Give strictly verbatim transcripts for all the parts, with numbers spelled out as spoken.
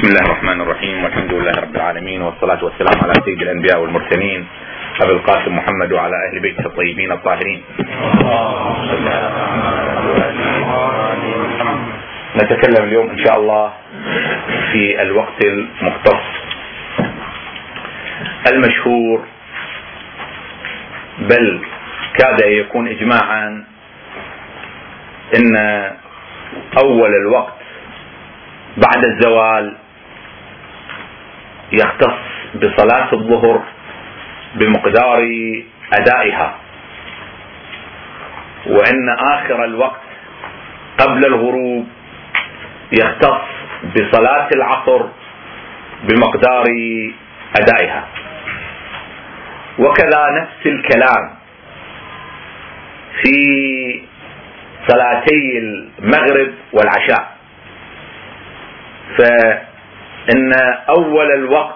بسم الله الرحمن الرحيم، والحمد لله رب العالمين، والصلاة والسلام على سيد الأنبياء والمرسلين أبي القاسم محمد وعلى أهل بيته الطيبين الطاهرين. نتكلم اليوم إن شاء الله في الوقت المختص المشهور، بل كاد يكون إجماعا، إن أول الوقت بعد الزوال يختص بصلاة الظهر بمقدار أدائها، وإن آخر الوقت قبل الغروب يختص بصلاة العصر بمقدار أدائها، وكذا نفس الكلام في صلاتي المغرب والعشاء، فإن أول الوقت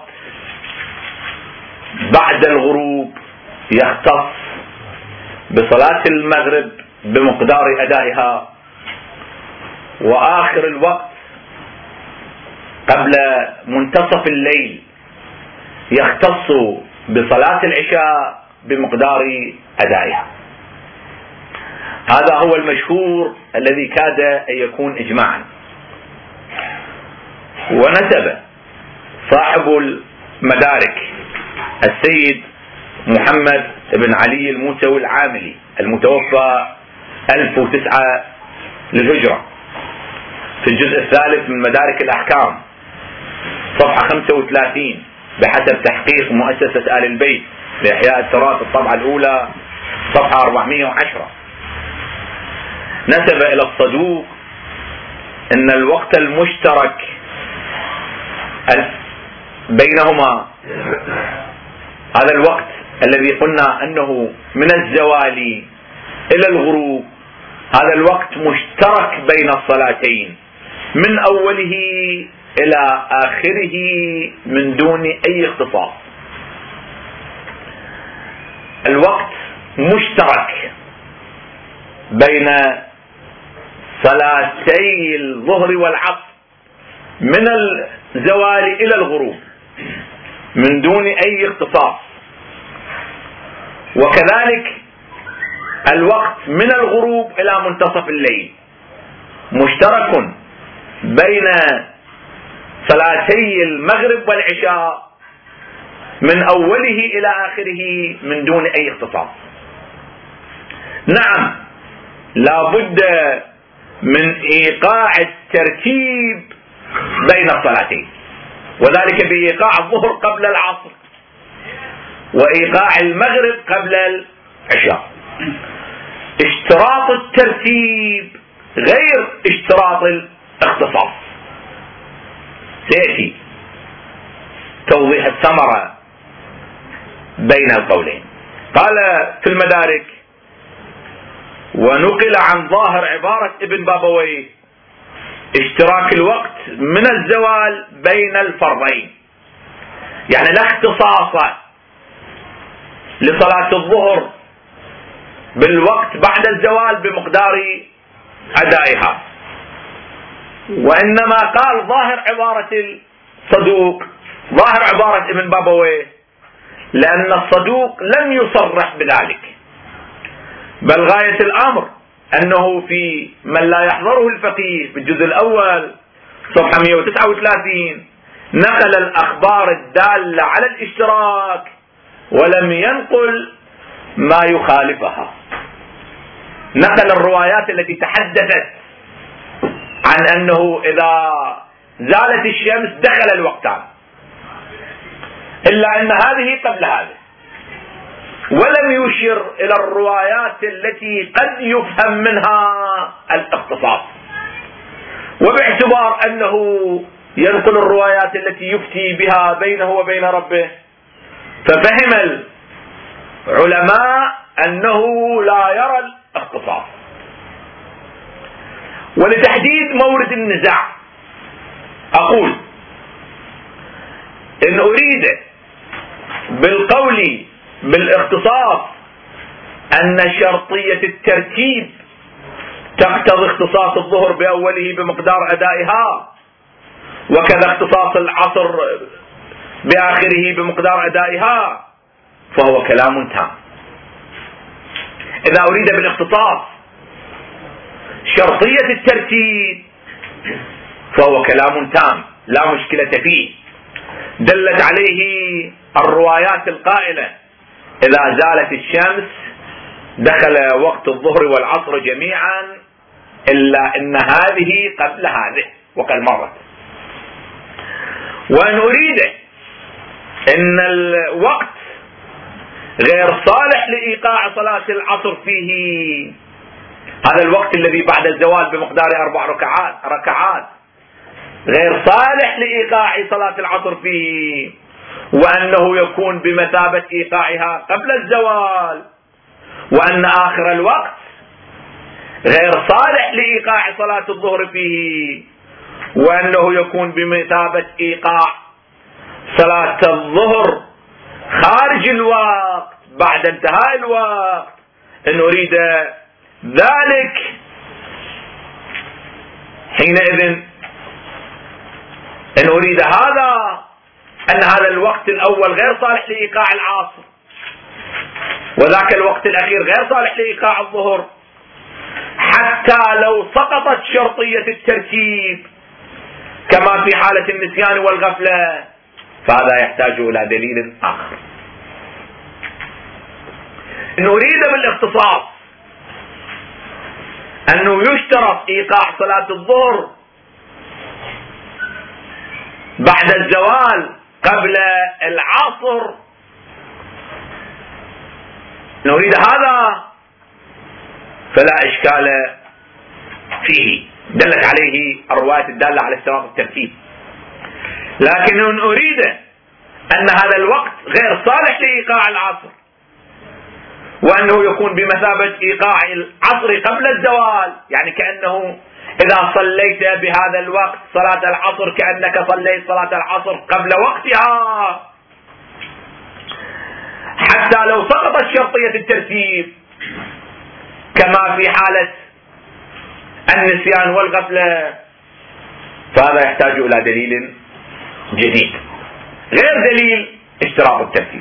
بعد الغروب يختص بصلاة المغرب بمقدار أدائها، وآخر الوقت قبل منتصف الليل يختص بصلاة العشاء بمقدار أدائها. هذا هو المشهور الذي كاد أن يكون إجماعا. ونسب صاحب المدارك السيد محمد بن علي الموسوي العاملي المتوفى ألف وتسعة للهجرة في الجزء الثالث من مدارك الأحكام صفحة خمسة وثلاثين بحسب تحقيق مؤسسة آل البيت لإحياء التراث الطبعة الأولى صفحة أربعمائة وعشرة، نسب إلى الصدوق أن الوقت المشترك بينهما، هذا الوقت الذي قلنا أنه من الزوال إلى الغروب، هذا الوقت مشترك بين الصلاتين من أوله إلى آخره من دون أي اختصاص. الوقت مشترك بين صلاتي الظهر والعصر من الزوال إلى الغروب من دون أي اختصاص، وكذلك الوقت من الغروب إلى منتصف الليل مشترك بين صلاتي المغرب والعشاء من أوله إلى آخره من دون أي اختصاص. نعم، لا بد من إيقاع الترتيب بين الصلاتين، وذلك بإيقاع الظهر قبل العصر وإيقاع المغرب قبل العشاء. اشتراط الترتيب غير اشتراط الاختصاص، سيأتي توضيح الثمرة بين القولين. قال في المدارك: ونقل عن ظاهر عبارة ابن بابويه اشتراك الوقت من الزوال بين الفرضين، يعني لا اختصاص لصلاة الظهر بالوقت بعد الزوال بمقدار أدائها، وإنما قال ظاهر عبارة الصدوق ظاهر عبارة ابن بابويه لأن الصدوق لم يصرح بذلك، بل غاية الأمر أنه في من لا يحضره الفقيه في الجزء الأول صفحة مئة وتسعة وثلاثين نقل الأخبار الدالة على الاشتراك ولم ينقل ما يخالفها، نقل الروايات التي تحدثت عن أنه إذا زالت الشمس دخل الوقتان، إلا أن هذه قبل هذه، ولم يشر إلى الروايات التي قد يفهم منها الاختصاص. وباعتبار أنه ينقل الروايات التي يفتي بها بينه وبين ربه، ففهم العلماء أنه لا يرى الاختصاص. ولتحديد مورد النزاع أقول إن أريد بالقول بالاختصاص أن شرطية الترتيب تقتضي اختصاص الظهر بأوله بمقدار أدائها، وكذا اختصاص العصر بآخره بمقدار أدائها، فهو كلام تام. إذا أريد بالاختصاص شرطية الترتيب فهو كلام تام لا مشكلة فيه، دلت عليه الروايات القائلة إذا زالت الشمس دخل وقت الظهر والعصر جميعا إلا أن هذه قبل هذه وقد مرت. وأن أريد أن الوقت غير صالح لإيقاع صلاة العصر فيه، هذا الوقت الذي بعد الزوال بمقدار أربع ركعات ركعات غير صالح لإيقاع صلاة العصر فيه، وأنه يكون بمثابة إيقاعها قبل الزوال، وأن آخر الوقت غير صالح لإيقاع صلاة الظهر فيه، وأنه يكون بمثابة إيقاع صلاة الظهر خارج الوقت بعد انتهاء الوقت. إن أريد ذلك حينئذ إن أريد هذا أن هذا الوقت الأول غير صالح لإيقاع العصر، وذاك الوقت الأخير غير صالح لإيقاع الظهر، حتى لو سقطت شرطية الترتيب كما في حالة النسيان والغفلة، فهذا يحتاج إلى دليل آخر. إن أريد بالاختصاص أنه يشترط إيقاع صلاة الظهر بعد الزوال قبل العصر، نريد هذا فلا إشكال فيه، دلت عليه الروايات الدالة على اشتراط الترتيب. لكن إن أريد أن هذا الوقت غير صالح لإيقاع العصر، وأنه يكون بمثابة إيقاع العصر قبل الزوال، يعني كأنه إذا صليت بهذا الوقت صلاة العصر كأنك صليت صلاة العصر قبل وقتها، حتى لو سقطت شرطية الترتيب كما في حالة النسيان والغفلة، فهذا يحتاج إلى دليل جديد غير دليل اشتراط الترتيب.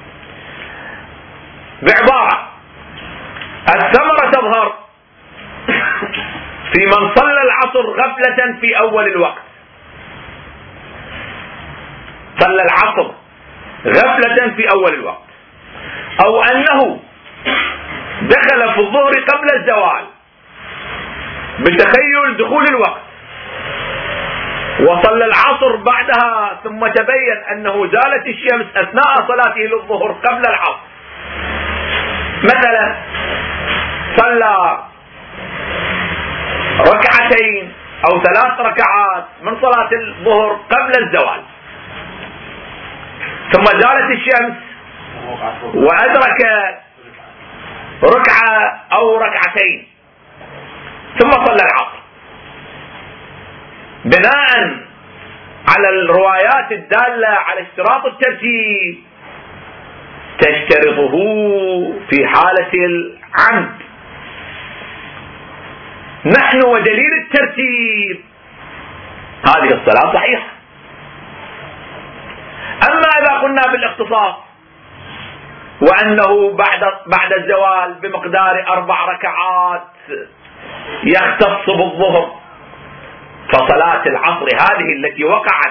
بعبارة، الثمرة تظهر في من صلى العصر غفلة في أول الوقت، صلى العصر غفلة في أول الوقت، أو أنه دخل في الظهر قبل الزوال بتخيل دخول الوقت وصلى العصر بعدها، ثم تبين أنه زالت الشمس أثناء صلاته للظهر قبل العصر. مثلا صلى ركعتين أو ثلاث ركعات من صلاة الظهر قبل الزوال، ثم زالت الشمس وأدرك ركعة أو ركعتين ثم صلى العصر. بناء على الروايات الدالة على اشتراط الترتيب تشترطه في حالة العمد. نحن ودليل الترتيب هذه الصلاة صحيحة. أما إذا قلنا بالاختصاص وأنه بعد بعد الزوال بمقدار أربع ركعات يختص بالظهر، فصلاة العصر هذه التي وقعت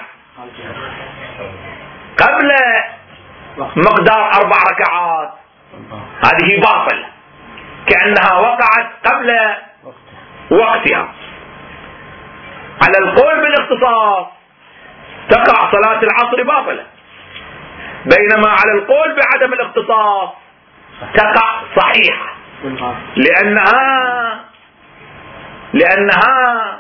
قبل مقدار أربع ركعات هذه باطلة كأنها وقعت قبل وقتها. على القول بالاختصاص تقع صلاة العصر باطلة، بينما على القول بعدم الاختصاص تقع صحيحة، لأنها لأنها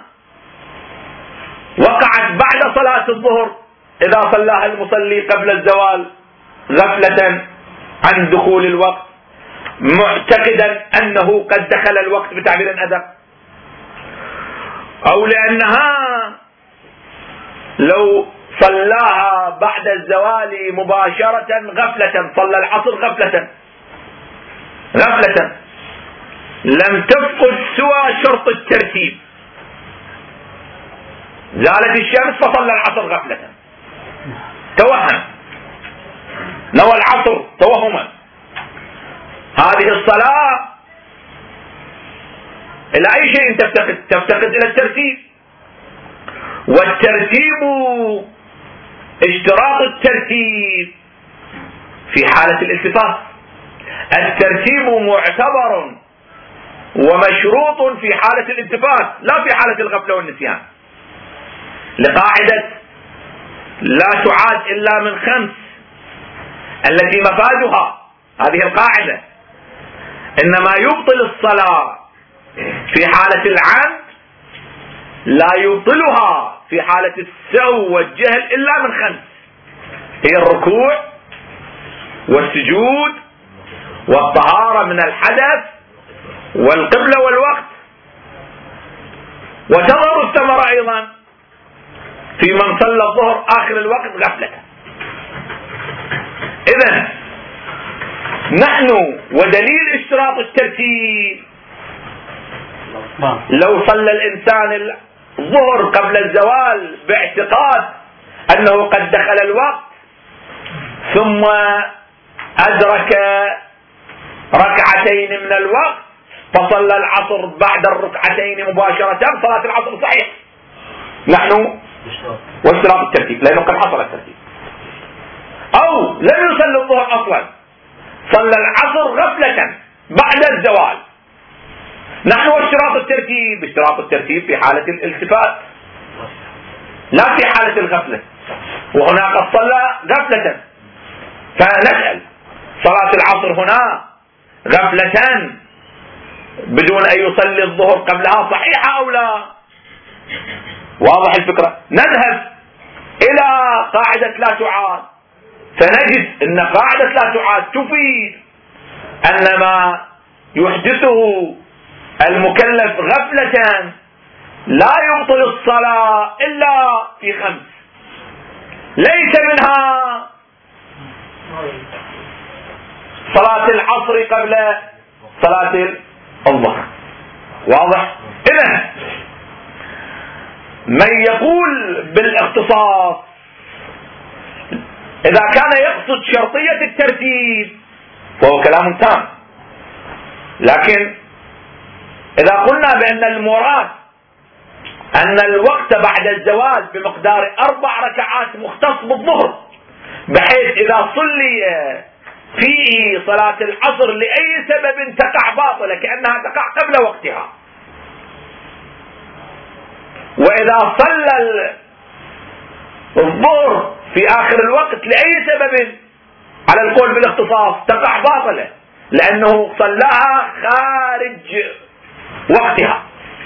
وقعت بعد صلاة الظهر إذا صلاها المصلي قبل الزوال غفلة عن دخول الوقت معتقدا أنه قد دخل الوقت بتعبير أدق، أو لأنها لو صلاها بعد الزوال مباشرة غفلة، صلى العصر غفلة غفلة لم تفقد سوى شرط الترتيب، زالت الشمس فصلى العصر غفلة، توهم، نوى العصر توهما. هذه الصلاة إلى أي شيء تفتقد؟ تفتقد إلى الترتيب، والترتيب اشتراط الترتيب في حالة الالتفات. الترتيب معتبر ومشروط في حالة الالتفات لا في حالة الغفلة والنسيان، لقاعدة لا تعاد إلا من خمس التي مفادها هذه القاعدة إنما يبطل الصلاة في حالة العمد لا يبطلها في حالة السهو والجهل إلا من خمس، هي الركوع والسجود والطهارة من الحدث والقبلة والوقت. وتظهر الثمرة أيضا في من صلى الظهر آخر الوقت غفلة. إذن نحن ودليل اشتراط الترتيب لو صلى الإنسان الظهر قبل الزوال باعتقاد أنه قد دخل الوقت ثم أدرك ركعتين من الوقت فصلى العصر بعد الركعتين مباشرة، صلاة العصر صحيح نحن واشتراط الترتيب لأنه قد حصل الترتيب. أو لم يصلي الظهر أصلا، صلى العصر غفلة بعد الزوال، نحن واشتراط الترتيب اشتراط الترتيب في حالة الالتفات لا في حالة الغفلة، وهناك صلى غفلة. فنسأل صلاة العصر هنا غفلة بدون أن يصلي الظهر قبلها صحيحة أو لا؟ واضح الفكرة؟ نذهب إلى قاعدة لا تعاد فنجد أن قاعدة لا تعاد تفيد أن ما يحدثه المكلف غفلة لا يبطل الصلاة إلا في خمس، ليس منها صلاة العصر قبل صلاة الظهر. واضح؟ إذن من يقول بالاختصاص إذا كان يقصد شرطية الترتيب فهو كلام تام، لكن إذا قلنا بأن المراد أن الوقت بعد الزوال بمقدار أربع ركعات مختص بالظهر، بحيث إذا صلي فيه صلاة العصر لأي سبب تقع باطلة كأنها تقع قبل وقتها، وإذا صلى الظهر في آخر الوقت لأي سبب على القول بالاختصاص تقع باطلة لأنه صلاها خارج وقتها.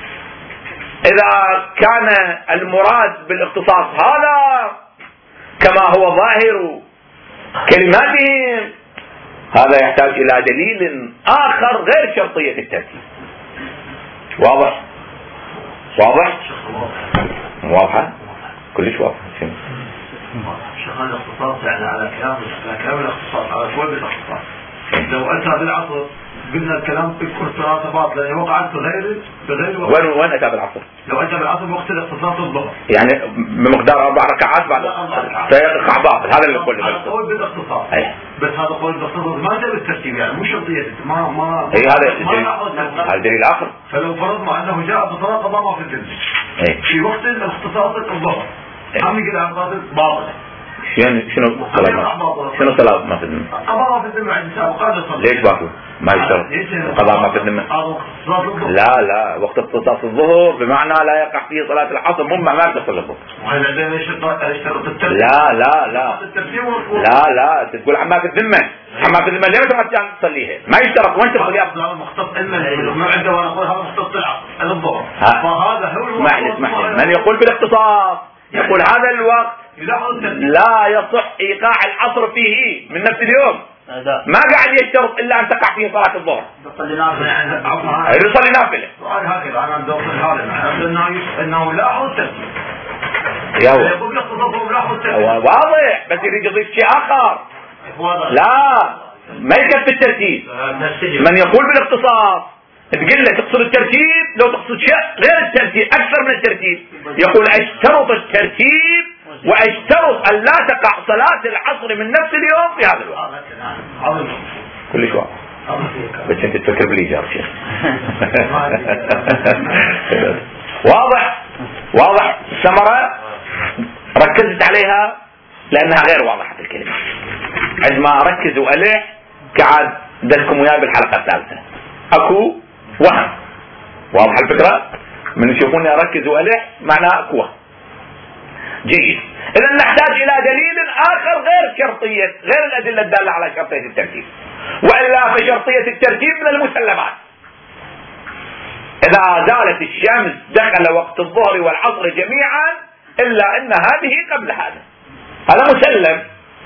إذا كان المراد بالاختصاص هذا كما هو ظاهر كلماتهم هذا يحتاج إلى دليل آخر غير شرطية الترتيب. واضح؟ واضح؟ واضح؟ كلش واضح. شيخ الاختصاص يعني على كلام على كلام الاختصاص على كل الاختصاص. لو أتى بالعصر قلنا الكلام بكل صلاة باطلة لأنه وقعت بغير بغير وقت. وين وين أتى بالعصر؟ لو أتى بالعصر وقت الاختصاص الظهر. يعني بمقدار أربع ركعات بعد سيقع باطل، هذا اللي نقول. هذا قول بالاختصاص. بس هذا قول بالاختصاص ما جاب الترتيب يعني مو شرطية ما ما. إيه هذا هذا دليل آخر. فلو فرضنا أنه جاء بصلاة قضاء ما في الجنة. إيه. في وقت الاختصاص الظهر. هم يقول عن باطل باطل. شنو شنو صلاة شنو صلاة ما في الذمة؟ قضاء ما في الذمة عند الساعة وقال صلاة. ليش باطل؟ ما يشترط قضاء ما في الذمة. لا لا وقت اختصاص الظهر بمعنى لا يقع فيه صلاة العصر مما ما تصل الظهر. لا لا لا لا لا تقول عما في الذمة عما في الذمة ليه ما تمشي تصليها؟ ما يشترط وين تصليها؟ هذا مختص إلا ما عنده وأنا أقول هذا مختص العصر الظهر. فهذا هو معلش معلش من يقول بالاختصاص يقول هذا الوقت لا يصح إيقاع العصر فيه من نفس اليوم، ما قاعد يشترط إلا أن تقع فيه صلاة الظهر. يصلي نافلة. يصلي نافلة. سؤال هكذا أنا بدي أوصل هذا إنه إنه لا حول ترتيب. يقول بالاختصاص لا حول ترتيب. واضح بس يريد يضيف شيء آخر. لا ما يكفي الترتيب. من يقول بالاختصاص تقول له تقصد الترتيب، لو تقصد شيء غير الترتيب أكثر من الترتيب يقول أشترط الترتيب وأشترط أن لا تقع صلاة العصر من نفس اليوم في هذا الوقت. كل شوء بس أنت تفكر بالإيجار شيخ. واضح واضح الثمرة ركزت عليها لأنها غير واضحة في الكلمة. عندما أركز وألح كعاد دلكم وياي بالحلقة الثالثة أكو وهم. واضح الفكرة؟ من يشوفوني أركز وألح معناه أكو وهم. جيد. إذا نحتاج إلى دليل آخر غير شرطية، غير الأدلة الدالة على شرطية الترتيب، وإلا فشرطية الترتيب من المسلمات. إذا زالت الشمس دخل وقت الظهر والعصر جميعا إلا أن هذه قبل هذا، هذا مسلم.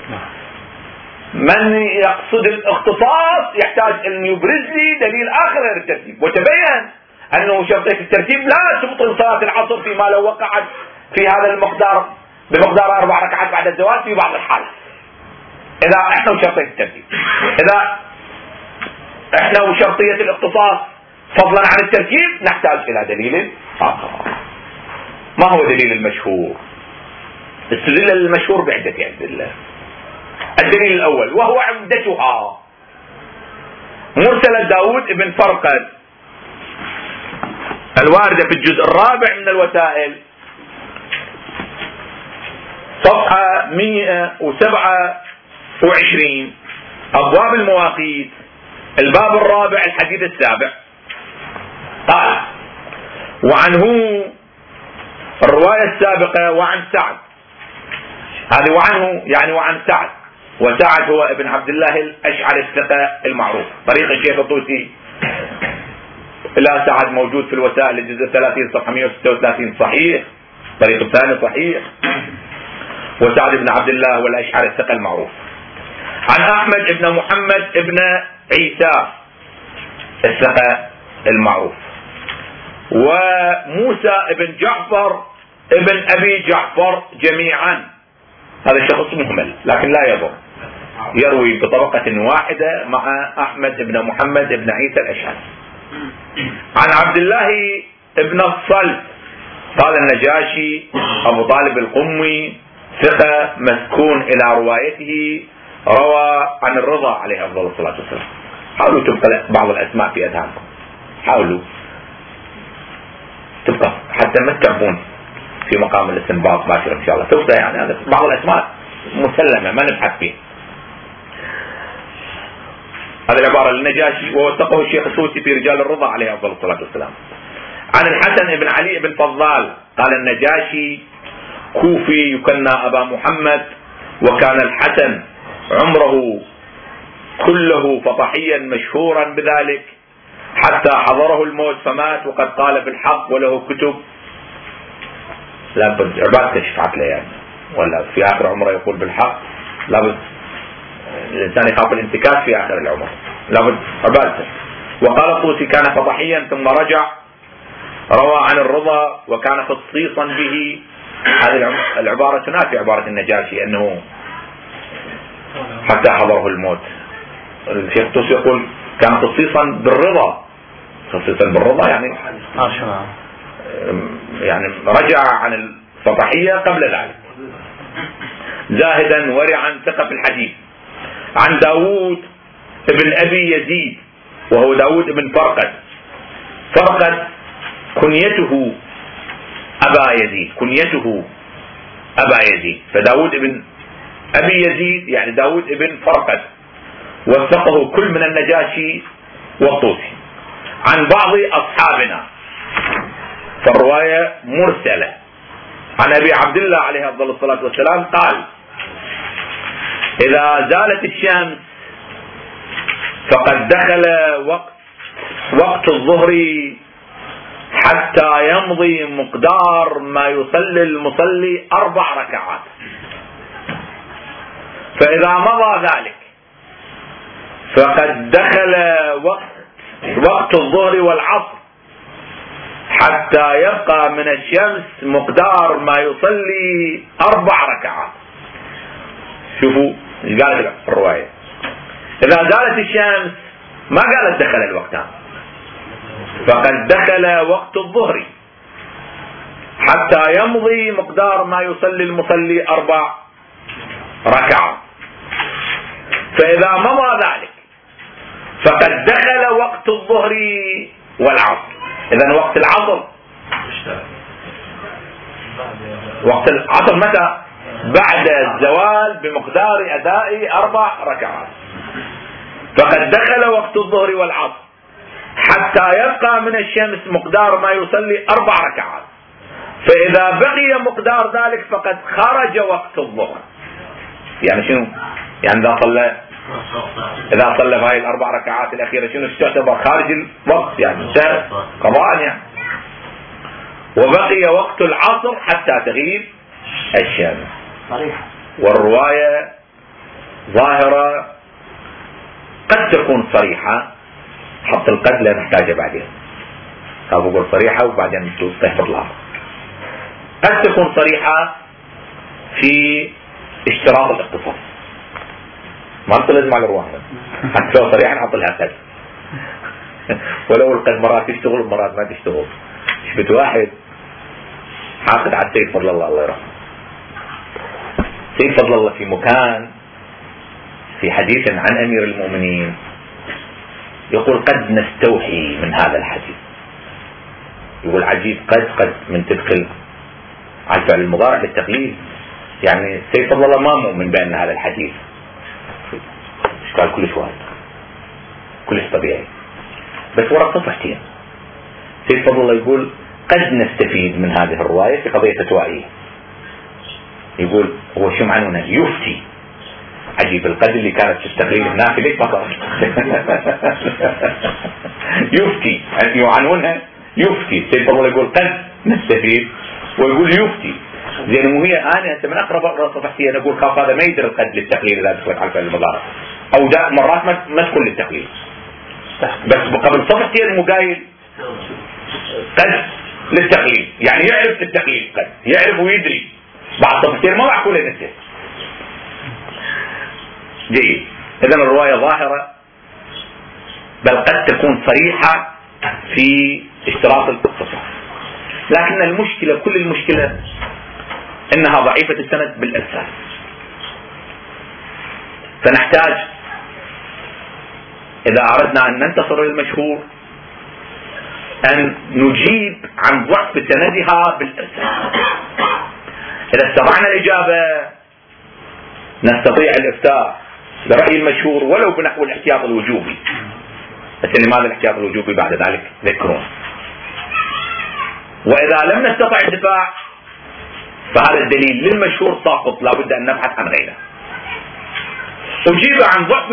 من يقصد الاختصاص يحتاج أن يبرز لي دليل آخر غير الترتيب. وتبين أنه شرطية الترتيب لا تبطل صلاة العصر فيما لو وقعت في هذا المقدار بمقدار أربع ركعات بعد الزوال في بعض الحالات، إذا إحنا وشرطية الترتيب. إذا إحنا وشرطية الاختصاص فضلا عن الترتيب نحتاج إلى دليل آخر. ما هو دليل المشهور؟ استدل المشهور بعدة أدلة. الدليل الأول وهو عمدتها مرسلة داود بن فرقد الواردة في الجزء الرابع من الوسائل صفحة مئة وسبعة وعشرين أبواب المواقيت الباب الرابع الحديث السابع. قال: وعنه الرواية السابقة وعن سعد، هذه وعنه يعني وعن سعد، وسعد هو ابن عبد الله الأشعري الثقة المعروف. طريق الشيخ الطوسي إلى سعد موجود في الوسائل الجزء ثلاثين صفحة مئة وستة وثلاثين صحيح، طريق الثاني صحيح. وسعد بن عبد الله والأشعري الثقة المعروف. عن أحمد بن محمد بن عيسى الثقة المعروف. وموسى بن جعفر ابن أبي جعفر جميعا. هذا الشخص مهمل لكن لا يضر، يروي بطبقة واحدة مع أحمد بن محمد بن عيسى الأشعري. عن عبد الله بن الصلت قال النجاشي أبو طالب القمي ثقة مسكون إلى روايته، روى عن الرضا عليه أفضل الصلاة والسلام. حاولوا تبقى بعض الأسماء في أذهانكم، حاولوا تبقى حتى ما تكبون في مقام الاستنباط باكر إن شاء الله. تبقى يعني هذا بعض الأسماء مسلمة ما نبحث فيه. هذه العبارة للنجاشي ووثقه الشيخ الطوسي في رجال الرضا عليه أفضل الصلاة والسلام. عن الحسن بن علي بن فضال قال النجاشي كوفي يكنى أبا محمد، وكان الحسن عمره كله فطحيا مشهورا بذلك حتى حضره الموت فمات وقد قال بالحق وله كتب. لابد عبادته شفعت له يعني، ولا في آخر عمره يقول بالحق. لابد الإنسان يخاف الانتكاس في آخر العمر، لابد عبادته. وقال الطوسي كان فطحيا ثم رجع. روى عن الرضا وكان خصيصا به. هذه العبارة تنافي عبارة النجاشي أنه حتى حضره الموت. الشيخ الطوسي يقول كان خصيصا بالرضا، خصيصا بالرضا يعني يعني رجع عن الفطحية قبل ذلك. زاهدا ورعا ثقة في الحديث. عن داود ابن أبي يزيد وهو داود ابن فرقد. فرقد كنيته أبا يزيد، كنيته أبا يزيد، فداود ابن أبي يزيد يعني داود ابن فرقد. وثقه كل من النجاشي والطوسي. عن بعض أصحابنا فالرواية مرسلة. عن أبي عبد الله عليه أفضل الصلاة والسلام قال: إذا زالت الشمس فقد دخل وقت وقت الظهر حتى يمضي مقدار ما يصلي المصلي أربع ركعات، فإذا مضى ذلك فقد دخل وقت وقت الظهر والعصر حتى يبقى من الشمس مقدار ما يصلي أربع ركعات. شوفوا قالت الرواية إذا زالت الشمس، ما قالت دخل الوقتان، فقد دخل وقت الظهر حتى يمضي مقدار ما يصلي المصلي أربع ركعات، فإذا مضى ذلك فقد دخل وقت الظهر والعصر. إذن وقت العصر وقت العصر متى؟ بعد الزوال بمقدار أداء أربع ركعات. فقد دخل وقت الظهر والعصر حتى يبقى من الشمس مقدار ما يصلي أربع ركعات، فإذا بقي مقدار ذلك فقد خرج وقت الظهر. يعني شنو؟ يعني إذا صلى إذا صلى هاي الأربع ركعات الأخيرة شنو تعتبر خارج الوقت؟ يعني قضاء يعني. وبقي وقت العصر حتى تغيب الشمس. والرواية ظاهرة قد تكون صريحة، حط القد لا نحتاجه بعدين، أبو بقول صريحة وبعدين تحفظ لها. قد تكون صريحة في اشتراط الاختصاص، ما انت لازم على الرواية حتى لو صريحة نحط لها قد، ولو القد مرات تشتغل ومرات ما تشتغل. شفت واحد حاقد على السيد فضل الله الله يرحمه. سيد فضل الله في مكان في حديث عن أمير المؤمنين يقول قد نستوحي من هذا الحديث. يقول عجيب، قد قد من تدخل على الفعل المضارع للتقليد. يعني سيد فضل الله ما مؤمن بأن هذا الحديث اشكال كلش واحد كلش طبيعي، بس وراء صفحتين. سيد فضل الله يقول قد نستفيد من هذه الرواية في قضية فتوائية. يقول هو شو معنونه؟ يفتي. عجيب، القد اللي كانت تستقيل النافلة ليش ما صار يفتي يعنونها يفتي. سيد فضل الله يقول قد نستفيد ويقول يفتي. زين وهي انا انت من اقرب اقرا صفحتي انا اقول خاف هذا ما يدري القد للتقليل اذا دخلت على الفعل المضارع، او ده مرات ما تكون للتقليل، بس قبل صفحتين المقايل قد للتقليل، يعني يعرف التقليل قد يعرف ويدري. بعد صفحتين ما معقوله نسيت. جيد. اذا الروايه ظاهره بل قد تكون صريحه في اشتراط الاختصاص، لكن المشكله كل المشكله انها ضعيفه السند بالاساس. فنحتاج اذا اردنا ان ننتصر للمشهور ان نجيب عن ضعف سندها بالاساس. اذا استطعنا الاجابه نستطيع الافتاء برأي المشهور ولو بنحو الاحتياط الوجوبي. بس لماذا الاحتياط الوجوبي بعد ذلك ذكرون. واذا لم نستطع الدفاع فهذا الدليل للمشهور ساقط، لا بد ان نبحث عن غيره. اجيب عن ضعف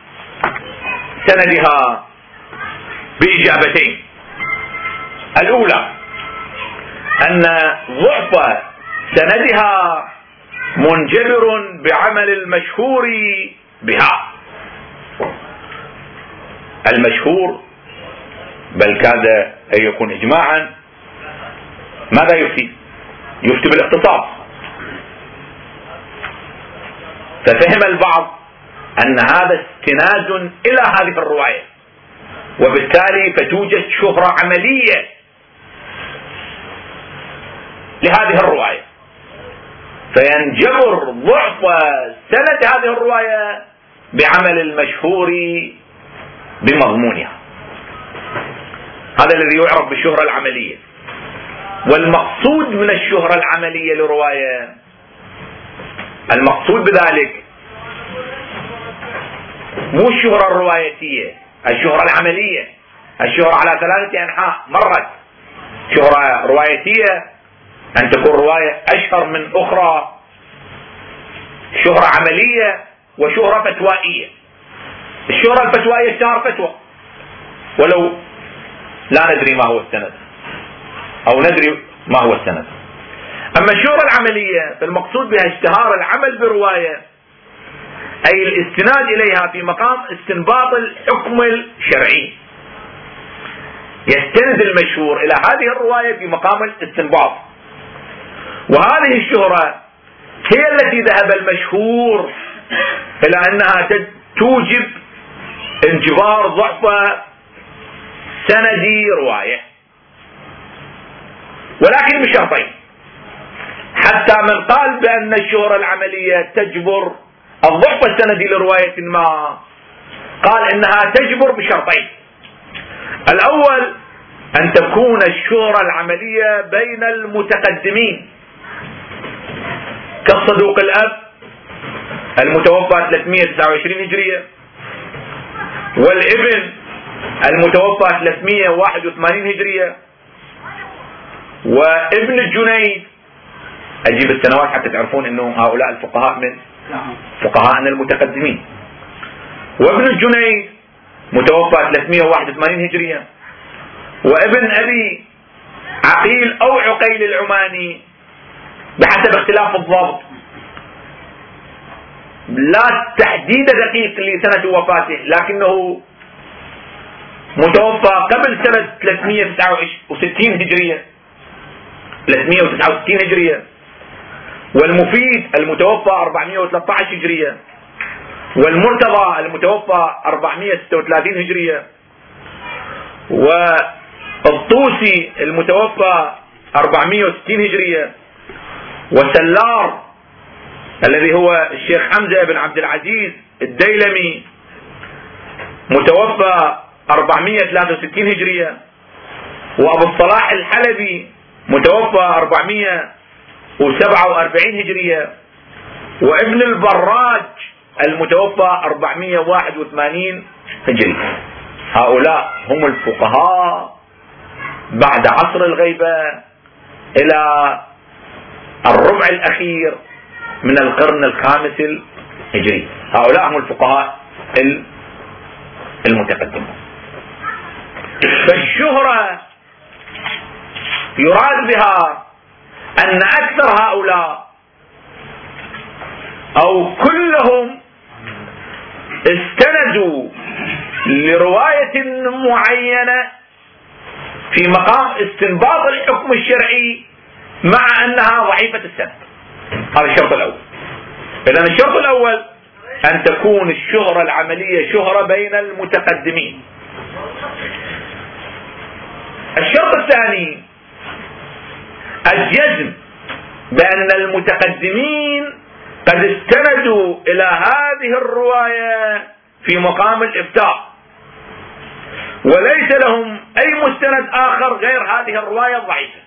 سندها باجابتين. الاولى ان ضعف سندها منجبر بعمل المشهور بها. المشهور بل كاد ان يكون اجماعا ماذا يفتي؟ يفتي بالاختصاص. ففهم البعض ان هذا استناد الى هذه الرواية، وبالتالي فتوجد شهرة عملية لهذه الرواية، فينجبر ضعف سند هذه الرواية بعمل المشهور بمضمونها. هذا الذي يعرف بالشهرة العملية. والمقصود من الشهرة العملية لرواية، المقصود بذلك مو الشهرة الروايتية، الشهرة العملية. الشهرة على ثلاثة أنحاء. مرت شهرة روايتية أن تكون رواية أشهر من أخرى، شهرة عملية وشهرة فتوائية. الشهرة الفتوائية اشتهر فتوى ولو لا ندري ما هو السند أو ندري ما هو السند. أما الشهرة العملية فالمقصود بها اشتهار العمل برواية، أي الاستناد إليها في مقام استنباط الحكم الشرعي. يستند المشهور إلى هذه الرواية في مقام الاستنباط. وهذه الشهرة هي التي ذهب المشهور إلى أنها توجب انجبار ضعف سند رواية، ولكن بشرطين. حتى من قال بأن الشهرة العملية تجبر الضعف السندي لرواية ما، قال إنها تجبر بشرطين. الأول أن تكون الشهرة العملية بين المتقدمين، كالصدوق الأب المتوفى ثلاثمئة وتسعة وعشرين هجرية، والابن المتوفى ثلاثمئة وواحد وثمانين هجرية، وابن الجنيد. أجيب السنوات حتى تعرفون أنه هؤلاء الفقهاء من فقهاءنا المتقدمين. وابن الجنيد متوفى ثلاثمئة وواحد وثمانين هجرية، وابن أبي عقيل أو عقيل العماني بحسب اختلاف الضبط، لا تحديد دقيق لسنة وفاته، لكنه متوفى قبل سنة ثلاثمئة وتسعة وستين هجرية ثلاثمئة وتسعة وستين هجرية، والمفيد المتوفى أربعمئة وثلاثة عشر هجرية، والمرتضى المتوفى أربعمئة وستة وثلاثين هجرية، والطوسي المتوفى أربعمئة وستين هجرية، وسلار الذي هو الشيخ حمزة بن عبد العزيز الديلمي متوفى أربعمئة وثلاثة وستين هجرية، وأبو الصلاح الحلبي متوفى أربعمئة وسبعة وأربعين هجرية، وابن البراج المتوفى أربعمئة وواحد وثمانين هجرية. هؤلاء هم الفقهاء بعد عصر الغيبة إلى الربع الأخير من القرن الخامس الهجري. هؤلاء هم الفقهاء المتقدمون. فالشهرة يراد بها أن أكثر هؤلاء أو كلهم استندوا لرواية معينة في مقام استنباط الحكم الشرعي مع أنها ضعيفة السند. هذا الشرط الأول. إذن الشرط الأول أن تكون الشهرة العملية شهرة بين المتقدمين. الشرط الثاني الجزم بأن المتقدمين قد استندوا إلى هذه الرواية في مقام الإفتاء، وليس لهم أي مستند آخر غير هذه الرواية الضعيفة.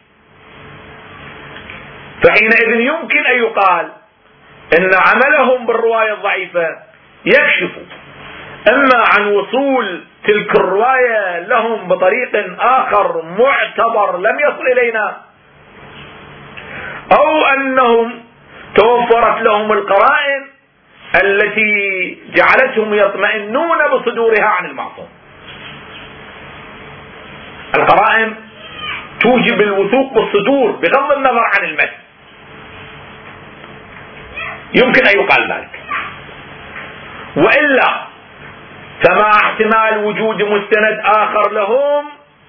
فحينئذ يمكن أن يقال إن عملهم بالرواية الضعيفة يكشف إما عن وصول تلك الرواية لهم بطريق آخر معتبر لم يصل إلينا، أو أنهم توفرت لهم القرائن التي جعلتهم يطمئنون بصدورها عن المعصوم. القرائن توجب الوثوق بالصدور بغض النظر عن المتن، يمكن أن يقال ذلك. وإلا فمع احتمال وجود مستند آخر لهم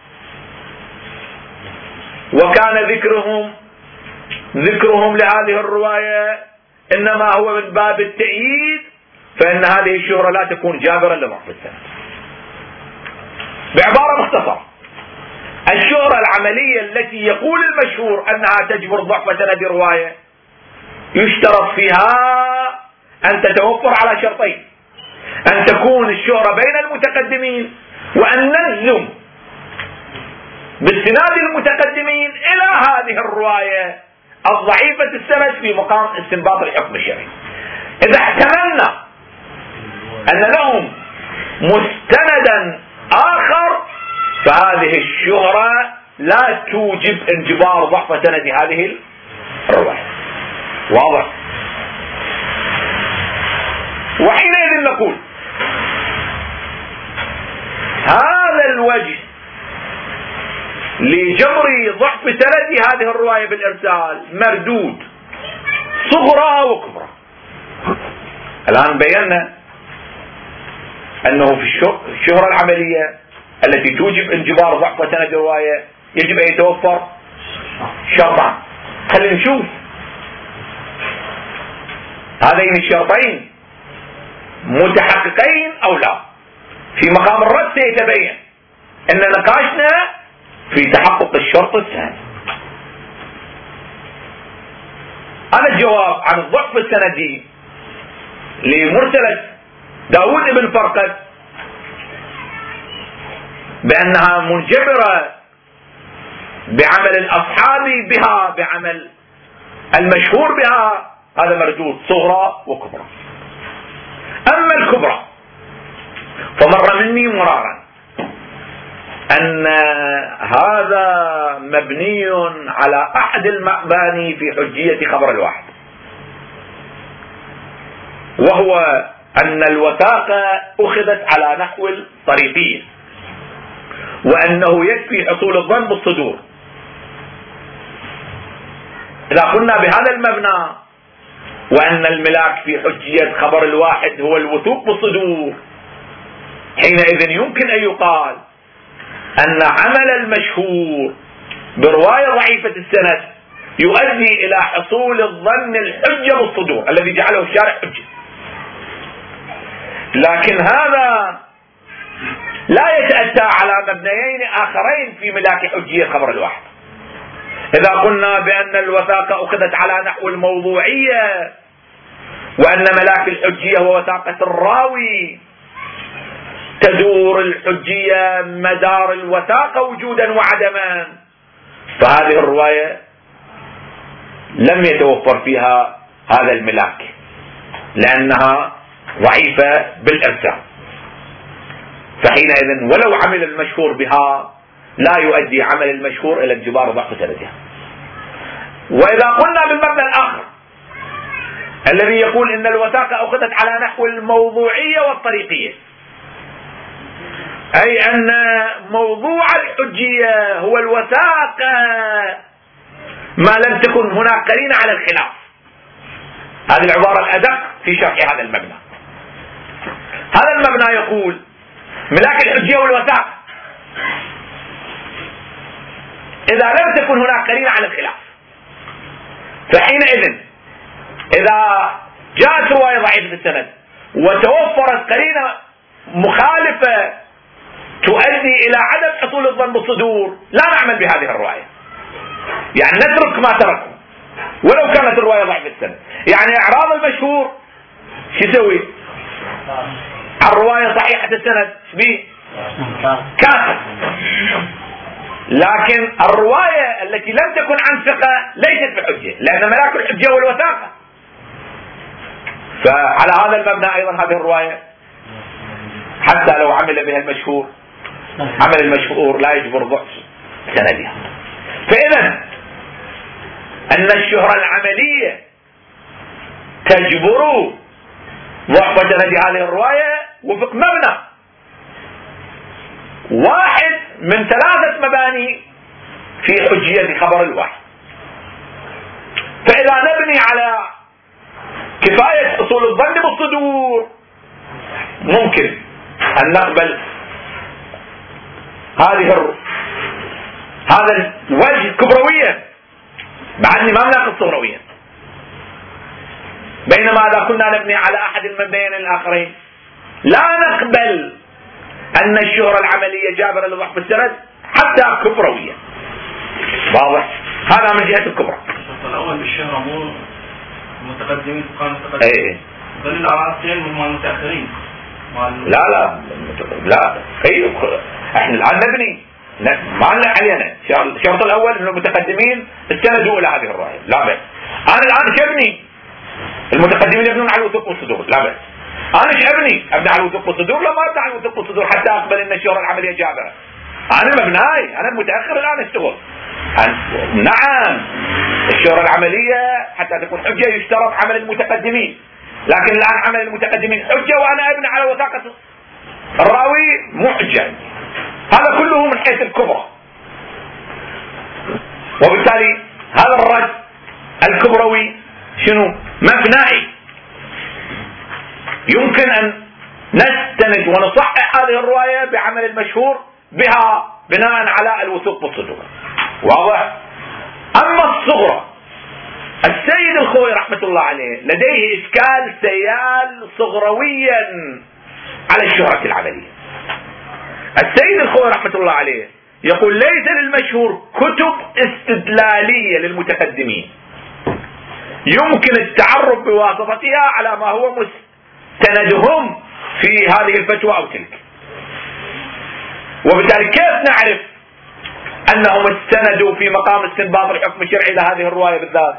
وكان ذكرهم ذكرهم لهذه الرواية إنما هو من باب التأييد، فإن هذه الشهرة لا تكون جابرا لضعف السند. بعبارة مختصرة، الشهرة العملية التي يقول المشهور أنها تجبر ضعف سند رواية يشترط فيها أن تتوفر على شرطين: أن تكون الشهرة بين المتقدمين، وأن نلزم باستناد المتقدمين إلى هذه الرواية الضعيفة السند في مقام استنباط الحكم الشرعي. إذا احتملنا أن لهم مستندا آخر فهذه الشهرة لا توجب انجبار ضعف سند هذه الرواية. واضح؟ وحينئذ نقول هذا الوجه لجبر ضعف سند هذه الرواية بالإرسال مردود صغرى وكبرى. الآن بينا أنه في الشهرة العملية التي توجب انجبار ضعف سند الرواية يجب أن يتوفر شرطان. خلينا نشوف هذين الشرطين متحققين أو لا. في مقام الرد سيتبين ان نقاشنا في تحقق الشرط الثاني. هذا الجواب عن الضعف السندي لمرسلة داود بن فرقد بأنها منجبرة بعمل الأصحاب بها، بعمل المشهور بها، هذا مردود صغرى وكبرى. أما الكبرى فمر مني مرارا أن هذا مبني على أحد المباني في حجية خبر الواحد، وهو أن الوثاقة أخذت على نحو الطريقية، وأنه يكفي حصول الظن بالصدور. إذا قلنا بهذا المبنى وأن الملاك في حجية خبر الواحد هو الوثوق بالصدور، حينئذ يمكن أن يقال أن عمل المشهور برواية ضعيفة السند يؤدي إلى حصول الظن الحجة بالصدور الذي جعله الشارع حجة. لكن هذا لا يتأتى على مبنيين آخرين في ملاك حجية خبر الواحد. إذا قلنا بأن الوثاقة أخذت على نحو الموضوعية وأن ملاك الحجية هو وثاقة الراوي، تدور الحجية مدار الوثاقة وجودا وعدما، فهذه الرواية لم يتوفر فيها هذا الملاك لأنها ضعيفة بالإرسال. فحينئذ ولو عمل المشهور بها لا يؤدي عمل المشهور إلى انجبار ضعف سندها. وإذا قلنا بالمبنى الآخر الذي يقول إن الوثاقة أخذت على نحو الموضوعية والطريقية، أي أن موضوع الحجية هو الوثاقة ما لم تكن هناك قرينة على الخلاف، هذه العبارة الأدق في شرح هذا المبنى. هذا المبنى يقول ملاك الحجية والوثاقة إذا لم تكن هناك قرينة على الخلاف، فحينئذ إذا جاءت رواية ضعيفة السند وتوفرت قرينة مخالفة تؤدي إلى عدم حصول الظن بالصدور لا نعمل بهذه الرواية، يعني نترك ما تركوا ولو كانت الرواية ضعيفة السند. يعني إعراض المشهور شو يسوي؟ الرواية صحيحة السند به كافر، لكن الرواية التي لم تكن عن ثقة ليست بحجة لأن ملاك الحجة والوثاقة. فعلى هذا المبنى أيضا هذه الرواية حتى لو عمل بها المشهور، عمل المشهور لا يجبر ضعف سندها. فإذا أن الشهرة العملية تجبر ضعف سند هذه الرواية وفق مبنى واحد من ثلاثة مباني في حجية خبر الواحد. فإذا نبني على كفاية حصول الظن بالصدور ممكن أن نقبل هذه الر... هذا الوجه كبرويا بعدني ما بناقض صغرويا. بينما إذا كنا نبني على أحد المبنيين الآخرين لا نقبل أن الشهرة العملية جابرة لضعف السند حتى كبرويا. واضح؟ هذا من جهة الكبرى. الأول بالشهرة مو المتقدمين كانوا متقدمين. إيه. دليل على أصلين هم المتأخرين. لا لا لا خير. احنا الآن نبني ما لنا علينا. الشرط الأول من المتقدمين استندوا إلى هذه الرواية لا بأس. أنا الآن شبني المتقدمين يبنون على الوثوق والصدور لا بأس. أنا ايش ابني؟ ابني على الوثوق والصدور؟ لا ما ابني على الوثوق والصدور حتى اقبل ان الشهرة العملية جابرة. انا مبناي، انا المتأخر الان اشتغل. نعم الشهرة العملية حتى تكون حجة يشترط عمل المتقدمين، لكن الان عمل المتقدمين حجة وانا ابني على وثاقة الراوي محجة. هذا كله من حيث الكبرى. وبالتالي هذا الرد الكبروي شنو؟ مبنائي. يمكن أن نستند ونصحح هذه الرواية بعمل المشهور بها بناء على الوثوق بالصدور. واضح؟ أما الصغرى السيد الخوي رحمة الله عليه لديه إشكال سيال صغرويا على الشهرة العملية. السيد الخوئي رحمة الله عليه يقول ليس للمشهور كتب استدلالية للمتقدمين يمكن التعرف بواسطتها على ما هو مستندهم في هذه الفتوى أو تلك. وبالتالي كيف نعرف أنهم استندوا في مقام استنباط الحكم الشرعي لهذه الرواية بالذات؟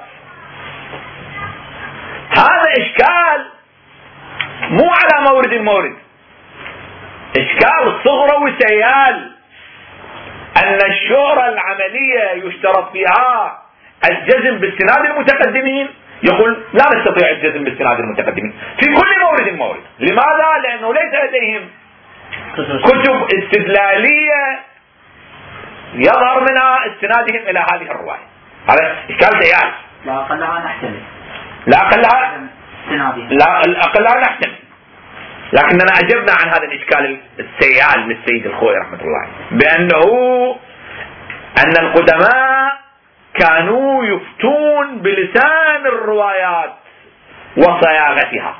هذا إشكال مو على مورد مورد، إشكال صغروي سيال، أن الشهرة العملية يشترط فيها الجزم باستناد المتقدمين. يقول لا نستطيع الجزم باستناد المتقدمين في كل مورد مورد. لماذا؟ لأنه ليس لديهم كتب استدلالية يظهر منها استنادهم إلى هذه الرواية. هذا إشكال سيال. لا أقلها نحتمل لا أقلها لا الأقلها نحتمل، لكننا أجبنا عن هذا الإشكال السيال للسيد الخوئي رحمة الله عليه بأنه أن القدماء كانوا يفتون بلسان الروايات وصياغتها،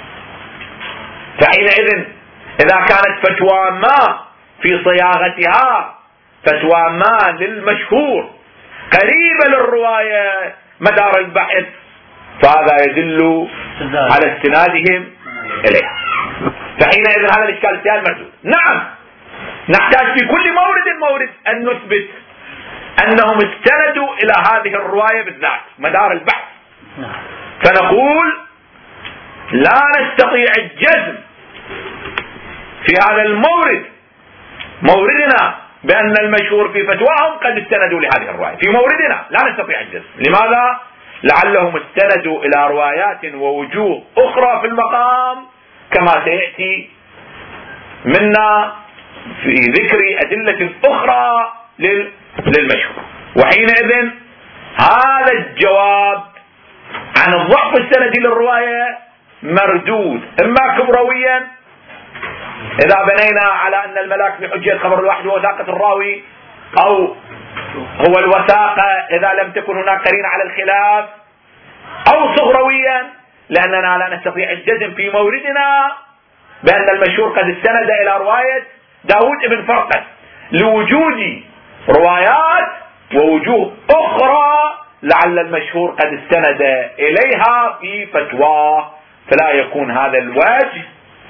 فحينئذ إذا كانت فتوى ما في صياغتها فتوى ما للمشهور قريبة للرواية مدار البحث فهذا يدل على استنادهم إليها. فحينئذ هذا الإشكال السيال مردود. نعم نحتاج في كل مورد مورد أن نثبت أنهم استندوا إلى هذه الرواية بالذات مدار البحث، فنقول لا نستطيع الجزم في هذا المورد موردنا بأن المشهور في فتواهم قد استندوا لهذه الرواية. في موردنا لا نستطيع الجزم. لماذا؟ لعلهم استندوا إلى روايات ووجوه أخرى في المقام كما سيأتي منا في ذكر أدلة أخرى للمشهور. وحينئذ هذا الجواب عن الضعف السندي للرواية مردود، إما كبرويا إذا بنينا على أن الملاك بحجة خبر الواحد ووثاقة الراوي، أو هو الوثاقة إذا لم تكن هناك قرينة على الخلاف، أو صغرويا لأننا لا نستطيع الجزم في موردنا بأن المشهور قد استند إلى رواية داود ابن فرقد لوجود روايات ووجوه أخرى لعل المشهور قد استند إليها في فتواه، فلا يكون هذا الوجه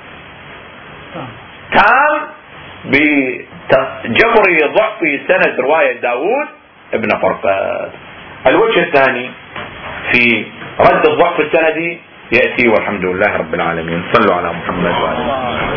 تام بجبر ضعف سند رواية داود ابن فرقد. الوجه الثاني في رد الضعف السندي يأتي، والحمد لله رب العالمين. صلوا على محمد وعلى آله.